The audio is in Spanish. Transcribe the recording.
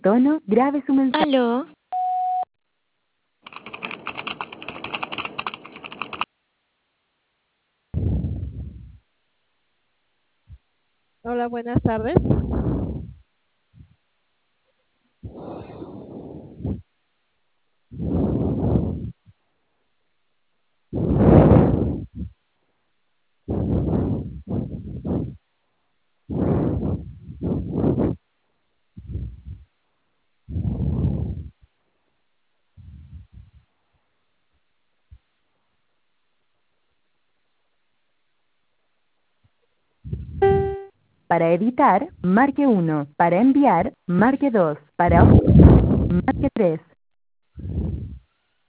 tono, grabe su mensaje. Aló, Hola, buenas tardes. Para editar, marque 1. Para enviar, marque 2. Para marque 3.